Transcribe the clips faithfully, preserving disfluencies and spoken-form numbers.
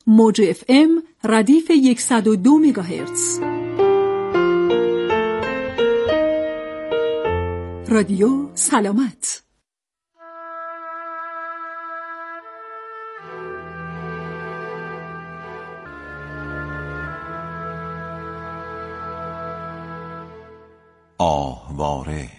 موج اف ام ردیف صد و دو مگاهرتز. رادیو سلامت. آهواره.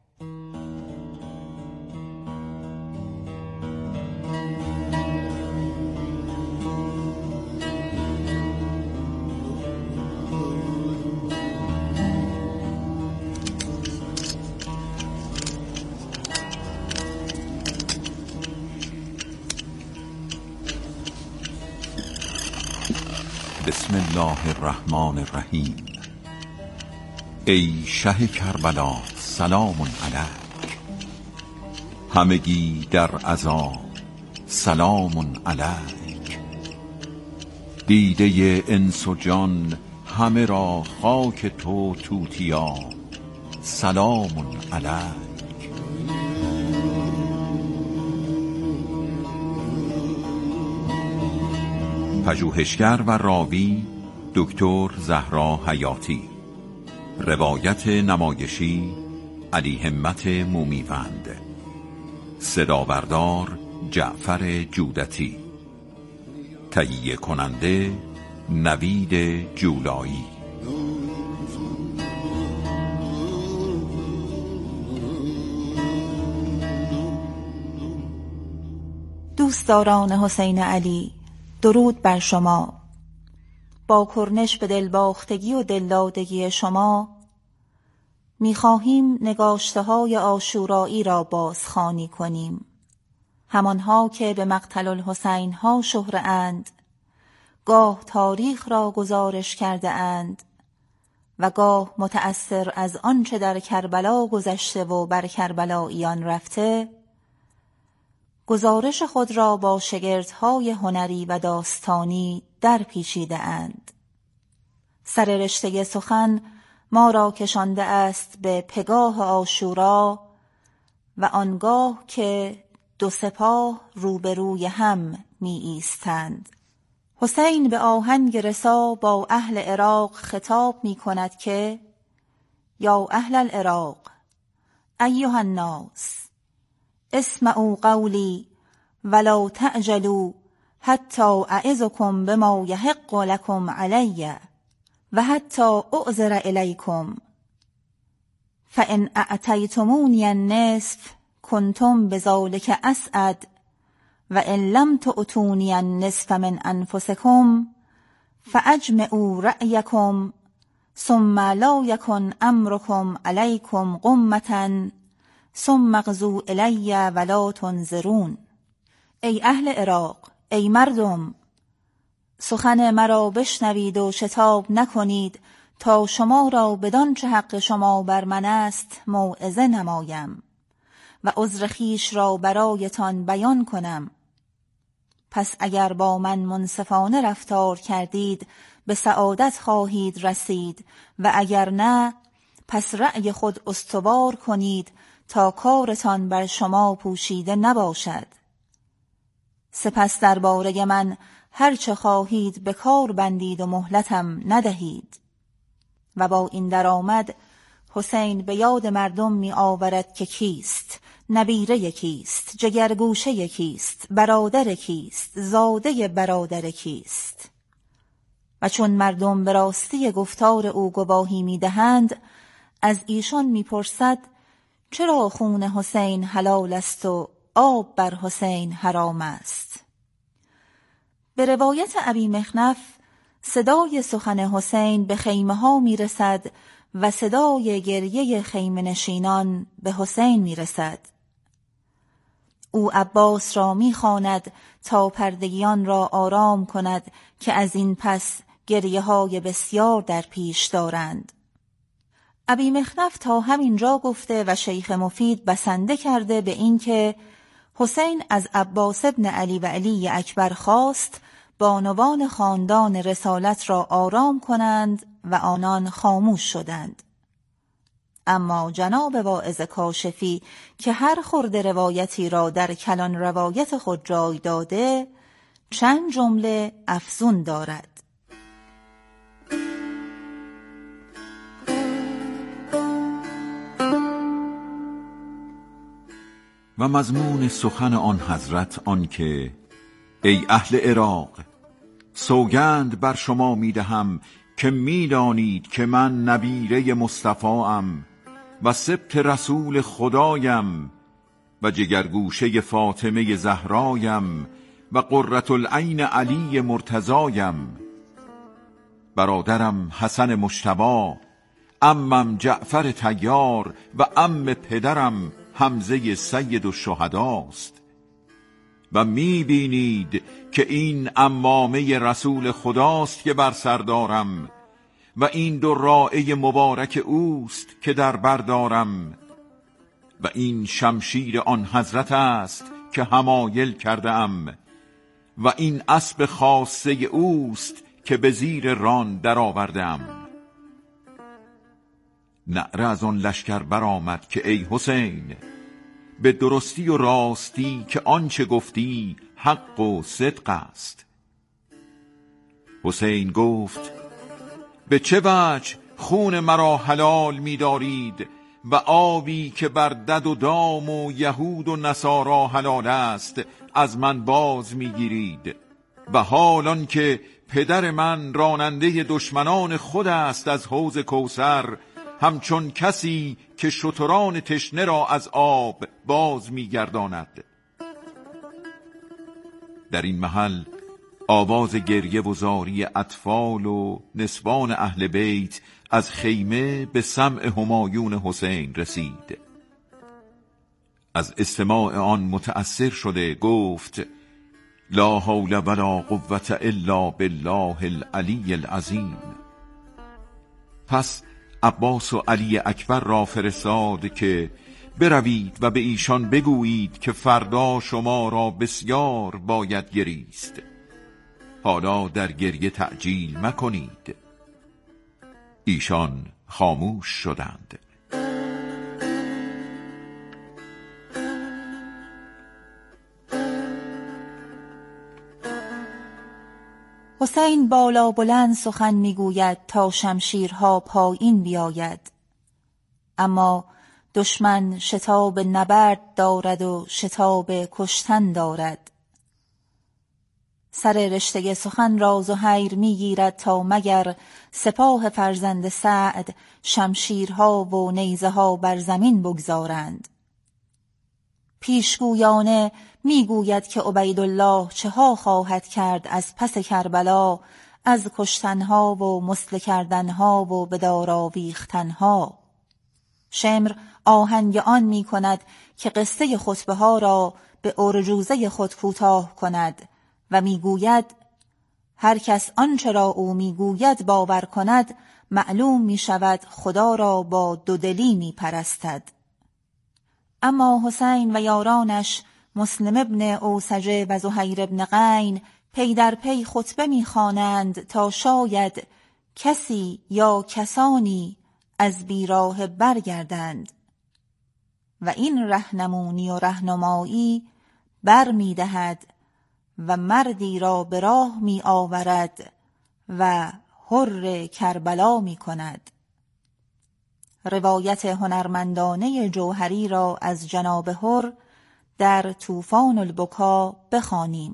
بسم الله الرحمن الرحیم. ای شه کربلا سلام علیک، همگی در عزا سلام علیک. دیده انس و جان همه را خاک تو توتیا سلام علیک. پژوهشگر و راوی دکتر زهرا حیاتی. روایت نمایشی علی همت مومیوند. صدابردار جعفر جودتی. تهیه کننده نوید جولایی. دوستداران حسین علی، درود بر شما. با کرنش به دلباختگی و دلدادگی شما می‌خواهیم نگاشته‌های عاشورایی را بازخوانی کنیم، همانها که به مقتل الحسین ها شهره اند، گاه تاریخ را گزارش کرده اند و گاه متأثر از آنچه در کربلا گذشته و بر کربلاییان رفته، گزارش خود را با شگردهای هنری و داستانی در پیچیده اند. سر رشته سخن ما را کشانده است به پگاه عاشورا و آنگاه که دو سپاه روبروی هم می ایستند. حسین به آهنگ رسا با اهل عراق خطاب می کند که یا اهل العراق ایها الناس اسمعوا قولی ولا تعجلوا حتی اعظکم بما یحق لکم علی و حتی اعذر الیکم فان اعطیتمونی النصف کنتم بذلک اسعد و ان لم تؤتونی النصف من انفسکم فاجمعوا رأیکم ثم لا یکن امرکم علیکم غمة ثم اغزوا الی ولا تنظرون. ای اهل عراق، ای مردم، سخن مرا بشنوید و شتاب نکنید تا شما را بدان چه حق شما بر من است موعظه نمایم و عذر خویش را برایتان بیان کنم. پس اگر با من منصفانه رفتار کردید به سعادت خواهید رسید و اگر نه پس رأی خود استوار کنید تا کارتان بر شما پوشیده نباشد. سپس درباره من هر چه خواهید به کار بندید و مهلتم ندهید. و با این درآمد حسین به یاد مردم می آورد که کیست، نبیره کیست، جگرگوشه کیست، برادر کیست، زاده برادر کیست. و چون مردم به راستی گفتار او گواهی می دهند، از ایشان می پرسد چرا خون حسین حلال است و آب بر حسین حرام است؟ به روایت ابی مخنف صدای سخن حسین به خیمه ها می رسد و صدای گریه خیمه نشینان به حسین می رسد. او عباس را می خواند تا پردگیان را آرام کند که از این پس گریه های بسیار در پیش دارند. ابی مخنف تا همینجا گفته و شیخ مفید بسنده کرده به این که حسین از عباس ابن علی و علی اکبر خواست بانوان خاندان رسالت را آرام کنند و آنان خاموش شدند. اما جناب واعظ کاشفی که هر خرد روایتی را در کلان روایت خود جای داده، چند جمله افزون دارد. و مضمون سخن آن حضرت آن که ای اهل عراق، سوگند بر شما میدهم که میدانید که من نبیره مصطفاام و سبط رسول خدایم و جگرگوشه فاطمه زهرایم و قرة العین علی مرتضایم. برادرم حسن مجتبی، عمم جعفر طیار و عم پدرم حمزه سید الشهداست. و میبینید که این عمامه رسول خداست که بر سر دارم و این دو راعه مبارک اوست که در بر دارم و این شمشیر آن حضرت است که حمایل کرده ام و این اسب خاصه اوست که به زیر ران در آوردم. نعره از آن لشکر برآمد که ای حسین، به درستی و راستی که آنچه گفتی حق و صدق است. حسین گفت به چه وجه خون مرا حلال می دارید و آبی که بر دد و دام و یهود و نصارا حلال است از من باز می گیرید و حالان که پدر من راننده دشمنان خود است از حوض کوثر، همچون کسی که شتران تشنه را از آب باز می‌گرداند. در این محل آواز گریه و زاری اطفال و نسوان اهل بیت از خیمه به سمع همایون حسین رسید. از استماع آن متأثر شده گفت لا حول ولا قوة الا بالله العلی العظیم. پس عباس و علی اکبر را فرستاد که بروید و به ایشان بگویید که فردا شما را بسیار باید گریست، حالا در گریه تعجیل مکنید. ایشان خاموش شدند. حسین بالا بلند سخن میگوید تا شمشیرها پایین بیاید، اما دشمن شتاب نبرد دارد و شتاب کشتن دارد. سر رشته سخن را زهیر میگیرد تا مگر سپاه فرزند سعد شمشیرها و نیزه ها بر زمین بگذارند. پیشگویانه میگوید که عبیدالله چه ها خواهد کرد از پس کربلا، از کشتنها و مسله کردنها و به دار آویختنها. شمر آهنگ آن می کند که قصه خطبه ها را به ارجوزه خود کوتاه کند و میگوید هر کس آنچه را او میگوید باور کند، معلوم می شود خدا را با دودلی می پرستد. اما حسین و یارانش مسلم ابن اوسجه و زهیر ابن قین پی در پی خطبه می‌خوانند تا شاید کسی یا کسانی از بیراه برگردند و این رهنمونی و رهنمایی بر می‌دهد و مردی را به راه می آورد و حر کربلا می کند. روایت هنرمندانه جوهری را از جناب حر در طوفان البکا بخوانیم.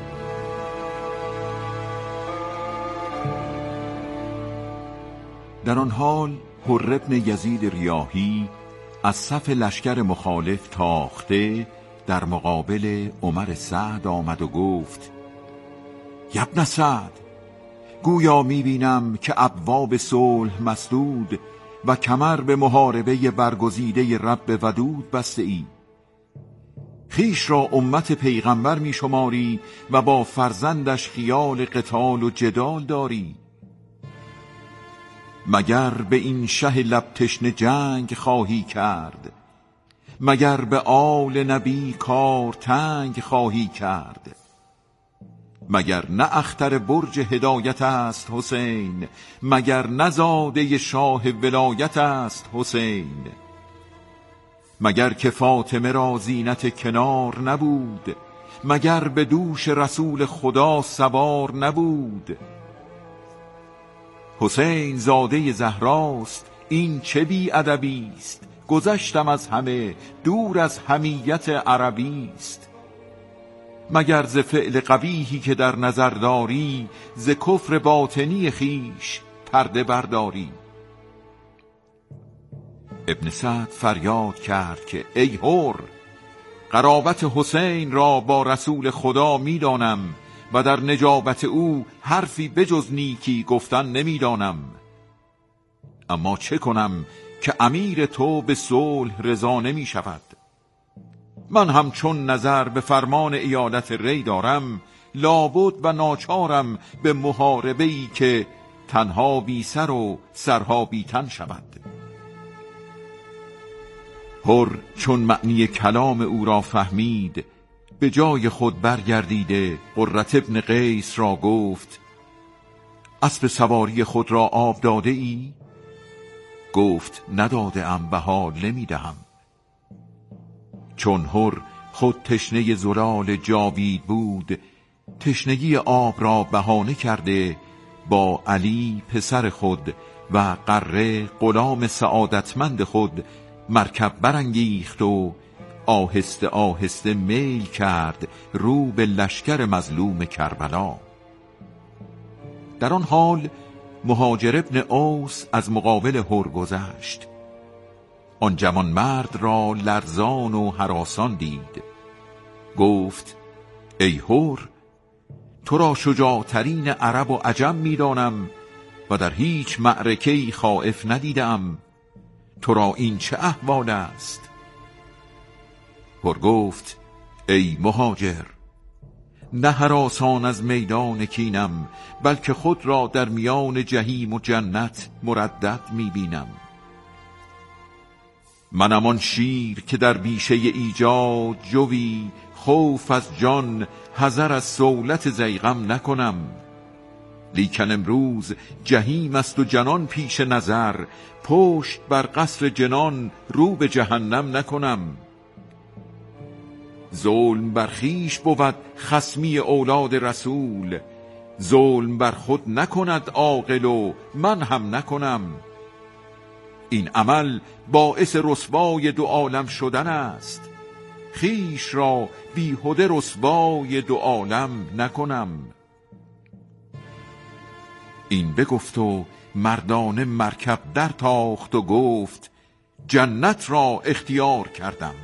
در آن حال حر ابن یزید ریاحی از صف لشکر مخالف تاخته در مقابل عمر سعد آمد و گفت ابن سعد، گویا میبینم که ابواب صلح مسدود و کمر به محاربه برگزیده رب ودود بسته ای. خیش را امت پیغمبر می شماری و با فرزندش خیال قتال و جدال داری. مگر به این شه لب تشنه جنگ خواهی کرد؟ مگر به آل نبی کار تنگ خواهی کرد؟ مگر نه اختر برج هدایت است حسین؟ مگر نزاده شاه ولایت است حسین؟ مگر که فاطمه را زینت کنار نبود؟ مگر به دوش رسول خدا سوار نبود؟ حسین زاده زهراست، این چه بی ادبی است؟ گذشتم از همه، دور از حمیت عربی است. مگر ز فعل قبیحی که در نظر داری، ز کفر باطنی خیش پرده برداری. ابن سعد فریاد کرد که ای حر، قرابت حسین را با رسول خدا میدانم و در نجابت او حرفی بجز نیکی گفتن نمیدانم. اما چه کنم که امیر تو به صلح رضا نمی شود؟ من هم چون نظر به فرمان ایالت ری دارم، لابد و ناچارم به محاربه‌ای که تنها بی سر و سرها بی تن شود. حر چون معنی کلام او را فهمید، به جای خود برگردیده قرة ابن قیس را گفت اسب سواری خود را آب داده ای؟ گفت نداده ام و حال نمی دهم. چون حر خود تشنه زلال جاوید بود، تشنگی آب را بهانه کرده با علی پسر خود و قره غلام سعادتمند خود مرکب برانگیخت و آهسته آهسته میل کرد رو به لشکر مظلوم کربلا. در آن حال مهاجر ابن اوس از مقابل حر گذشت. آن جوان مرد را لرزان و هراسان دید. گفت ای حر، تو را شجاعترین عرب و عجم میدانم و در هیچ معرکه‌ای خائف ندیدم. تو را این چه احوال است؟ حر گفت ای مهاجر، نه هراسان از میدان کینم، بلکه خود را در میان جهیم و جنت مردد میبینم. منم آن شیر که در بیشه ایجاد جوی، خوف از جان حذر از صولت ضیغم نکنم. لیکن امروز جهیم است و جنان پیش نظر، پشت بر قصر جنان رو به جهنم نکنم. ظلم بر خویش بود خصمی اولاد رسول، ظلم بر خود نکند عاقل و من هم نکنم. این عمل باعث رسوای دو عالم شدن است، خویش را بیهوده رسوای دو عالم نکنم. این بگفت و مردانه مرکب در تاخت و گفت جنت را اختیار کردم.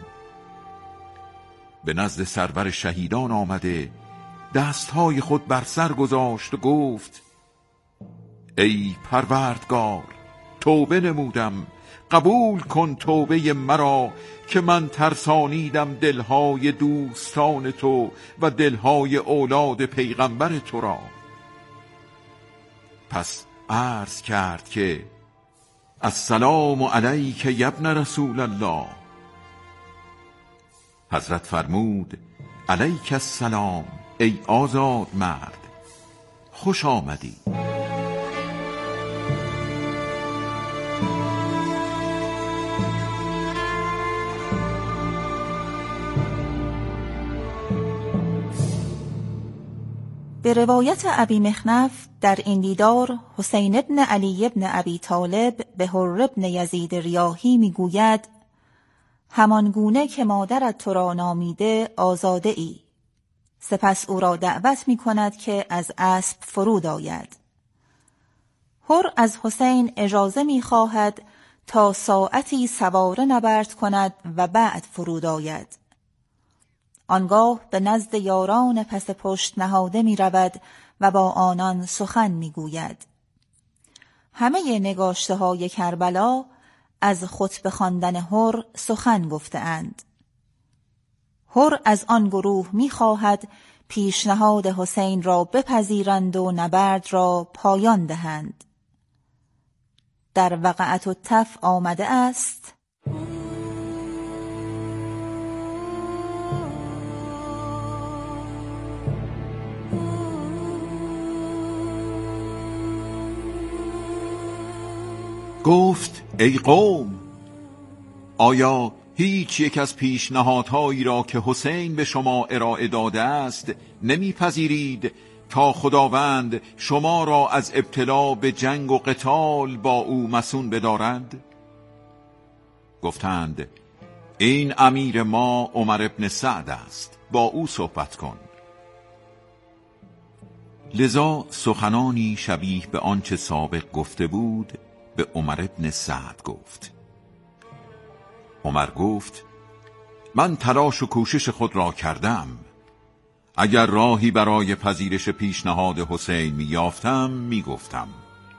به نزد سرور شهیدان آمده دستهای خود بر سر گذاشت و گفت ای پروردگار، توبه نمودم، قبول کن توبه مرا که من ترسانیدم دلهای دوستان تو و دلهای اولاد پیغمبر تو را. پس عرض کرد که السلام علیک یبن رسول الله. حضرت فرمود علیک السلام ای آزاد مرد، خوش آمدی. به روایت ابی مخنف در این دیدار حسین ابن علی ابن ابی طالب به حر ابن یزید ریاحی میگوید همان گونه که مادرت تو را نامیده آزاده ای. سپس او را دعوت می کند که از اسب فرود آید. حر از حسین اجازه می خواهد تا ساعتی سواره نبرد کند و بعد فرود آید. آنگاه به نزد یاران پس پشت نهاده می رود و با آنان سخن می گوید. همه نگاشته های کربلا از خطبه خواندن حر سخن گفته اند. حر از آن گروه می خواهد پیشنهاد حسین را بپذیرند و نبرد را پایان دهند. در وقعت التف آمده است گفت ای قوم، آیا هیچ یک از پیشنهادهایی را که حسین به شما ارائه داده است نمیپذیرید تا خداوند شما را از ابتلا به جنگ و قتال با او مسون بدارد؟ گفتند این امیر ما عمر ابن سعد است، با او صحبت کن. لذا سخنانی شبیه به آنچه سابق گفته بود به عمر ابن سعد گفت. عمر گفت من تلاش و کوشش خود را کردم، اگر راهی برای پذیرش پیشنهاد حسین می یافتم می گفتم.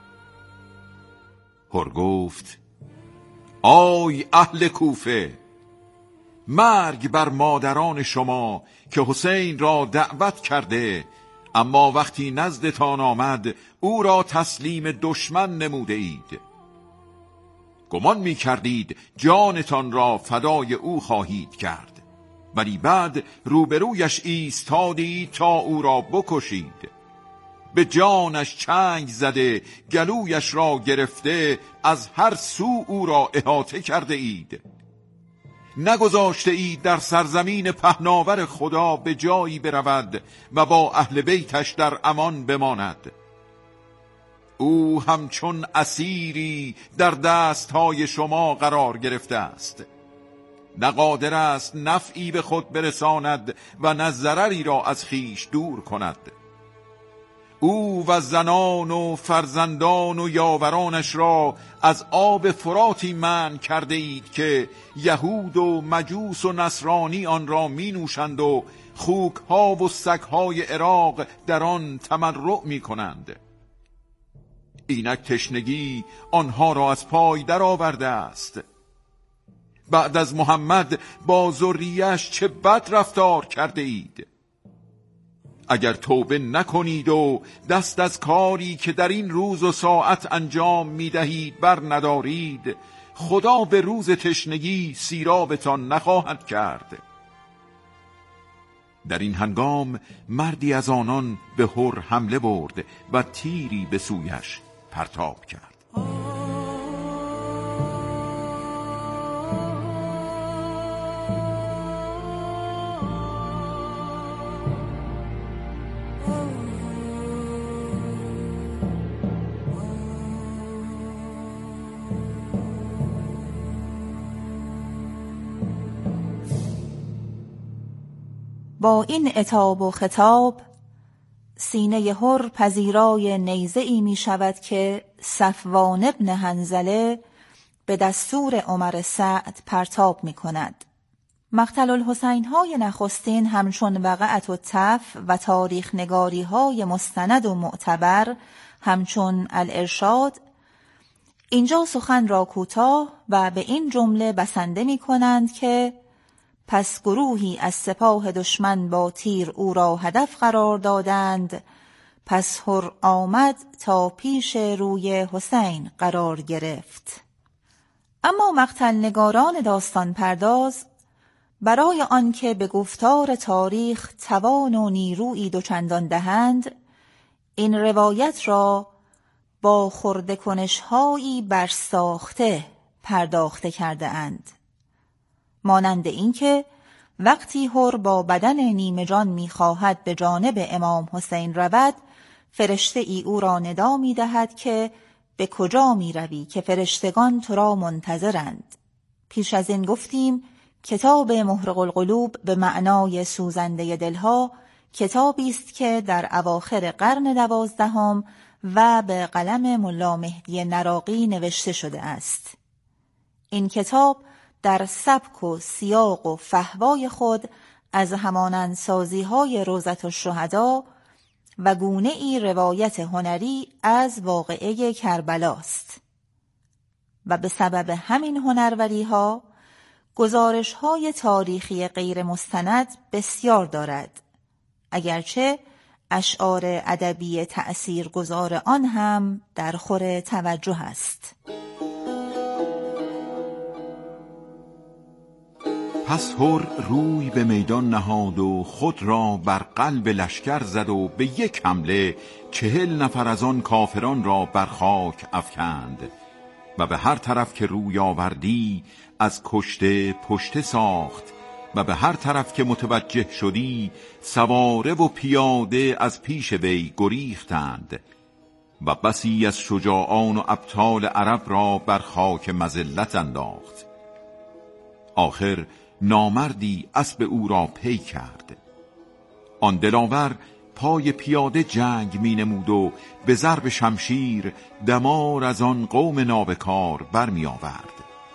هر گفت آی اهل کوفه، مرگ بر مادران شما که حسین را دعوت کرده، اما وقتی نزدتان آمد او را تسلیم دشمن نموده اید. گمان می کردید جانتان را فدای او خواهید کرد، ولی بعد روبرویش ایستادید تا او را بکشید. به جانش چنگ زده، گلویش را گرفته، از هر سو او را احاطه کرده اید. نگذاشته اید در سرزمین پهناور خدا به جایی برود و با اهل بیتش در امان بماند. او همچون اسیری در دستهای شما قرار گرفته است، نه قادر است نفعی به خود برساند و نه ضرری را از خیش دور کند. او و زنان و فرزندان و یاورانش را از آب فراتی منع کرده اید که یهود و مجوس و نصرانی آن را می نوشند و خوک ها و سگ های عراق در آن تمرع می کنند. اینک تشنگی آنها را از پای در آورده است. بعد از محمد با ذریه‌اش چه بد رفتار کرده اید. اگر توبه نکنید و دست از کاری که در این روز و ساعت انجام می دهید بر ندارید، خدا به روز تشنگی سیرابتان نخواهد کرد. در این هنگام مردی از آنان به هر حمله برد و تیری به سویش پرتاب کرد. با این عتاب و خطاب سینه هر پذیرای نیزه ای می شود که صفوان ابن حنظله به دستور عمر سعد پرتاب می کند. مقتل الحسین های نخستین همچون وقعت و تف و تاریخ نگاری های مستند و معتبر همچون الارشاد اینجا سخن را کوتاه و به این جمله بسنده می کنند که پس گروهی از سپاه دشمن با تیر او را هدف قرار دادند، پس هر آمد تا پیش روی حسین قرار گرفت. اما مقتل نگاران داستان پرداز برای آنکه به گفتار تاریخ توان و نیرویی دوچندان دهند، این روایت را با خرده کنش‌هایی برساخته پرداخته کرده اند. مانند اینکه وقتی هر با بدن نیمه جان می‌خواهد به جانب امام حسین رود، فرشته ای او را ندا می‌دهد که به کجا می‌روی که فرشتگان تو را منتظرند. پیش از این گفتیم کتاب محرق القلوب به معنای سوزنده دلها کتابی است که در اواخر قرن دوازدهم و به قلم ملا مهدی نراقی نوشته شده است. این کتاب در سبک و سیاق و فحوای خود از همانندسازی های روضة الشهدا و گونه ای روایت هنری از واقعه کربلاست و به سبب همین هنروری ها گزارش های تاریخی غیر مستند بسیار دارد، اگرچه اشعار ادبی تأثیرگذار آن هم در خور توجه است. پس هر روی به میدان نهاد و خود را بر قلب لشکر زد و به یک حمله چهل نفر از آن کافران را بر خاک افکند و به هر طرف که روی آوردی از کشته پشته ساخت و به هر طرف که متوجه شدی سواره و پیاده از پیش وی گریختند و بسی از شجاعان و ابطال عرب را بر خاک مذلت انداخت. آخر نامردی اسب او را پی کرد. آن دلاور پای پیاده جنگ می نمود و به ضرب شمشیر دمار از آن قوم نابکار برمی آورد.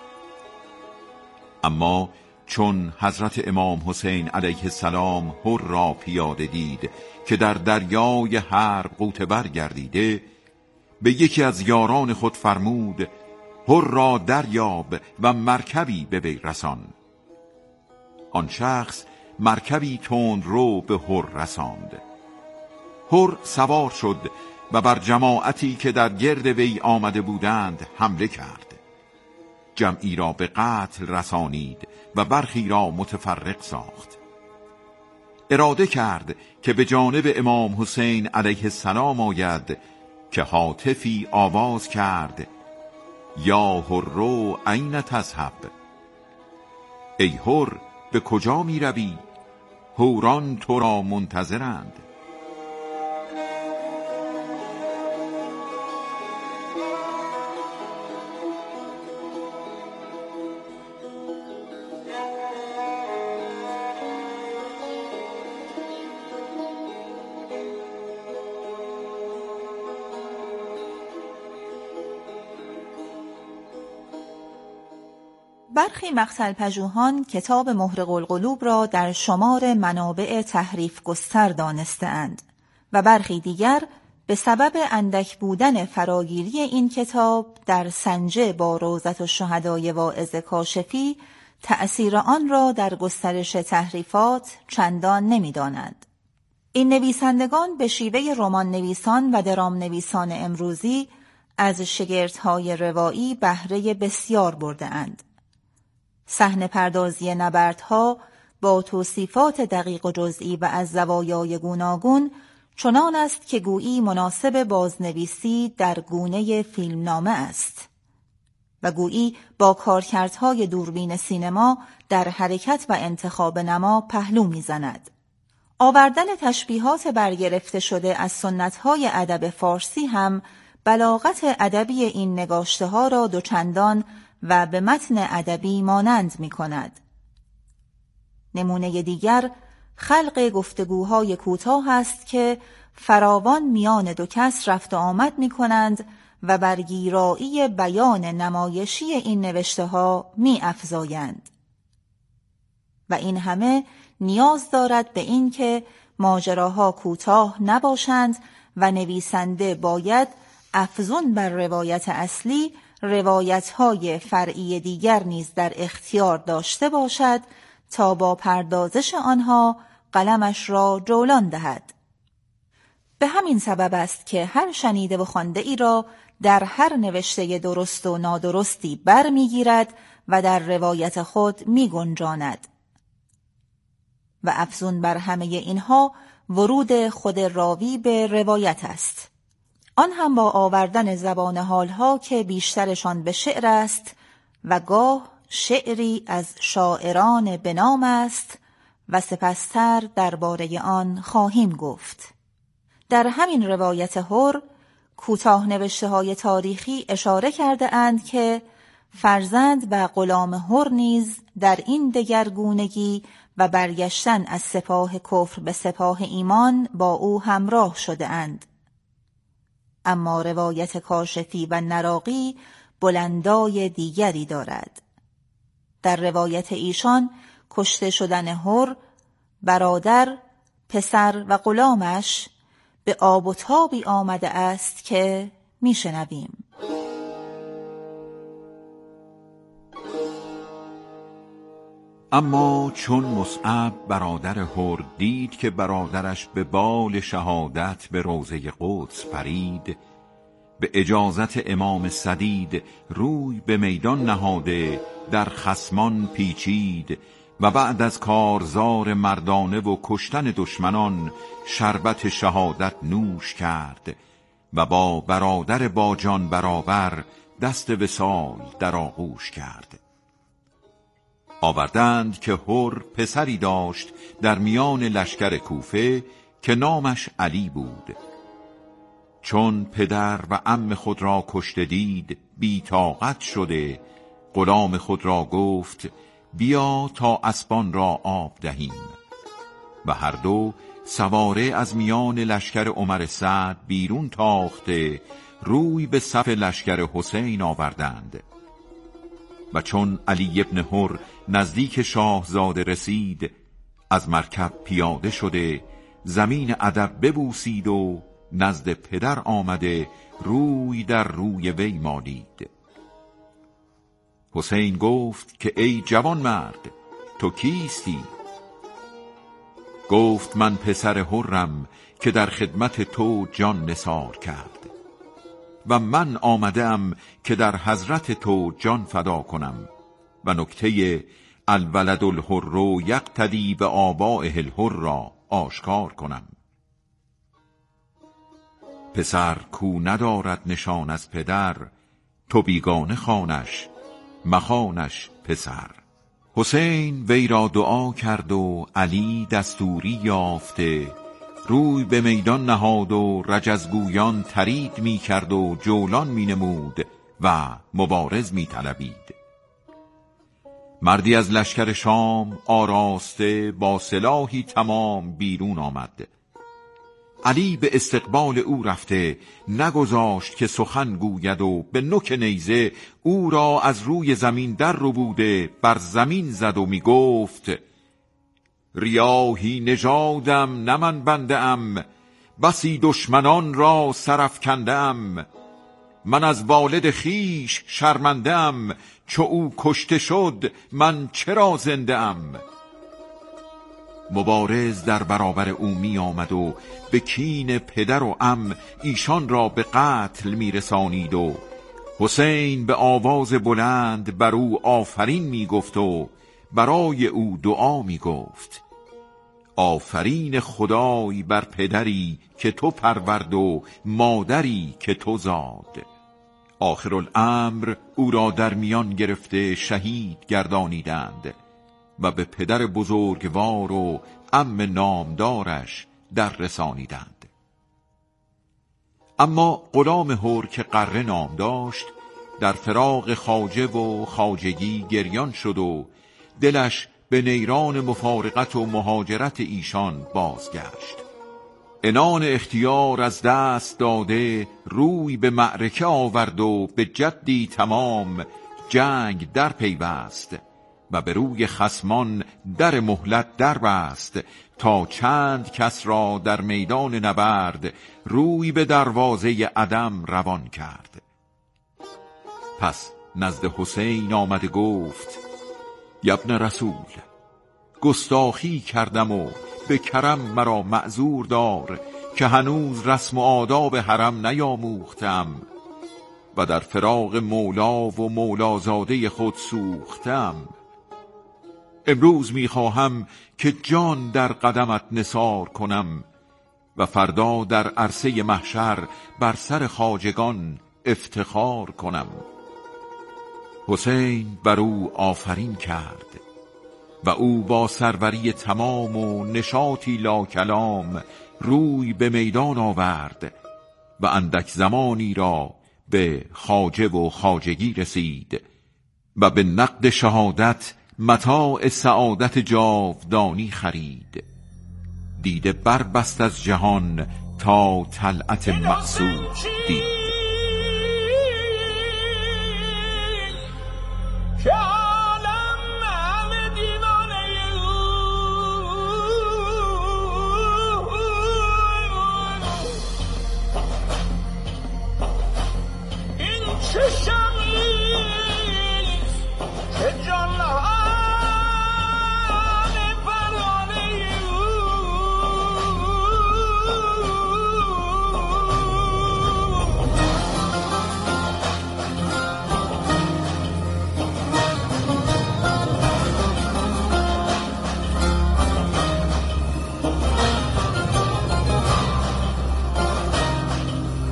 اما چون حضرت امام حسین علیه السلام هر را پیاده دید که در دریای حرب غوطه ور گردیده، به یکی از یاران خود فرمود هر را دریاب و مرکبی به وی رسان. آن شخص مرکبی تند رو به هر رساند. هر سوار شد و بر جماعتی که در گرد وی آمده بودند حمله کرد. جمعی را به قتل رسانید و برخی را متفرق ساخت. اراده کرد که به جانب امام حسین علیه السلام آید که هاتفی آواز کرد یا هرو این تذهب؟ ای هر، به کجا می روی؟ هوران تو را منتظرند. برخی مقتل پژوهان کتاب محرق القلوب را در شمار منابع تحریف گستر دانسته‌اند و برخی دیگر به سبب اندک بودن فراگیری این کتاب در سنجه با روضة الشهداء واعظ کاشفی تأثیر آن را در گسترش تحریفات چندان نمی‌دانند. این نویسندگان به شیوه رمان نویسان و درام نویسان امروزی از شگردهای روایی بهره بسیار برده‌اند. صحنه پردازی نبردها با توصیفات دقیق و جزئی و از زوایای گوناگون چنان است که گویی مناسب بازنویسی در گونه فیلمنامه است و گویی با کارکردهای دوربین سینما در حرکت و انتخاب نما پهلو می‌زند. آوردن تشبیهات برگرفته شده از سنت‌های ادب فارسی هم بلاغت ادبی این نگاشته‌ها را دوچندان و به متن ادبی مانند می کند. نمونه دیگر خلق گفتگوهای کوتاه است که فراوان میان دو کس رفت و آمد می کنند و برگیرایی بیان نمایشی این نوشته ها می افزایند. و این همه نیاز دارد به این که ماجراها کوتاه نباشند و نویسنده باید افزون بر روایت اصلی روایت‌های فرعی دیگر نیز در اختیار داشته باشد تا با پردازش آنها قلمش را جولان دهد. به همین سبب است که هر شنیده و خوانده ای را در هر نوشته درست و نادرستی بر می‌گیرد و در روایت خود می‌گنجاند. و افزون بر همه اینها ورود خود راوی به روایت است. آن هم با آوردن زبان حالها که بیشترشان به شعر است و گاه شعری از شاعران بنام است و سپستر درباره آن خواهیم گفت. در همین روایت هر کوتاه نوشته های تاریخی اشاره کرده اند که فرزند و غلام هر نیز در این دگرگونگی و برگشتن از سپاه کفر به سپاه ایمان با او همراه شده اند. اما روایت کاشفی و نراقی بلندای دیگری دارد. در روایت ایشان کشته شدن هر، برادر، پسر و غلامش به آب و تابی آمده است که میشنویم. اما چون مصعب برادر هر دید که برادرش به بال شهادت به روضه قدس پرید، به اجازت امام سدید روی به میدان نهاده در خصمان پیچید و بعد از کارزار مردانه و کشتن دشمنان شربت شهادت نوش کرد و با برادر با جان برابر دست وصال در آغوش کرد. آوردند که هر پسری داشت در میان لشکر کوفه که نامش علی بود. چون پدر و عم خود را کشته دید بی طاقت شده، غلام خود را گفت بیا تا اسبان را آب دهیم. و هر دو سواره از میان لشکر عمر سعد بیرون تاخته روی به صف لشکر حسین آوردند. و چون علی ابن هر نزدیک شاهزاده رسید، از مرکب پیاده شده زمین ادب ببوسید و نزد پدر آمده روی در روی وی مالید. حسین گفت که ای جوان مرد، تو کیستی؟ گفت من پسر هرم که در خدمت تو جان نثار کرد و من آمدم که در حضرت تو جان فدا کنم و نکته الولد الحر یقتدی به آبائه الحر را آشکار کنم. پسر کو ندارد نشان از پدر، تو بیگانه خوانش مخوانش پسر. حسین وی را دعا کرد و علی دستوری یافته روی به میدان نهاد و رجزگویان ترید می کرد و جولان می نمود و مبارز می طلبید. مردی از لشکر شام آراسته با سلاحی تمام بیرون آمد. علی به استقبال او رفته نگذاشت که سخن گوید و به نوک نیزه او را از روی زمین در ربوده بر زمین زد و می گفت ریاهی نژادم نه من بنده ام، بسی دشمنان را سرافکنده ام. من از والد خیش شرمنده ام، چو او کشته شد من چرا زنده ام. مبارز در برابر او می آمد و به کین پدر و عم ایشان را به قتل می رسانید و حسین به آواز بلند بر او آفرین می گفت و برای او دعا می گفت آفرین خدای بر پدری که تو پرورد و مادری که تو زاد. آخرالامر او را در میان گرفته شهید گردانیدند و به پدر بزرگوار و عم نامدارش در رسانیدند. اما غلام هر که قره نام داشت در فراق خواجه و خواجگی گریان شد و دلش به نیران مفارقت و مهاجرت ایشان بازگشت. عنان اختیار از دست داده روی به معرکه آورد و به جدی تمام جنگ در پیوست و به روی خصمان در مهلت در بست تا چند کس را در میدان نبرد روی به دروازه عدم روان کرد. پس نزد حسین آمده گفت ابن رسول، گستاخی کردم و به کرم مرا معذور دار که هنوز رسم و آداب حرم نیاموختم و در فراق مولا و مولازاده خود سوختم. امروز میخواهم که جان در قدمت نثار کنم و فردا در عرصه محشر بر سر خواجگان افتخار کنم. حسین بر او آفرین کرد و او با سروری تمام و نشاطی لا کلام روی به میدان آورد و اندک زمانی را به خواجه و خواجگی رسید و به نقد شهادت متاع سعادت جاودانی خرید. دیده بربست از جهان تا طلعت مقصود دید. شش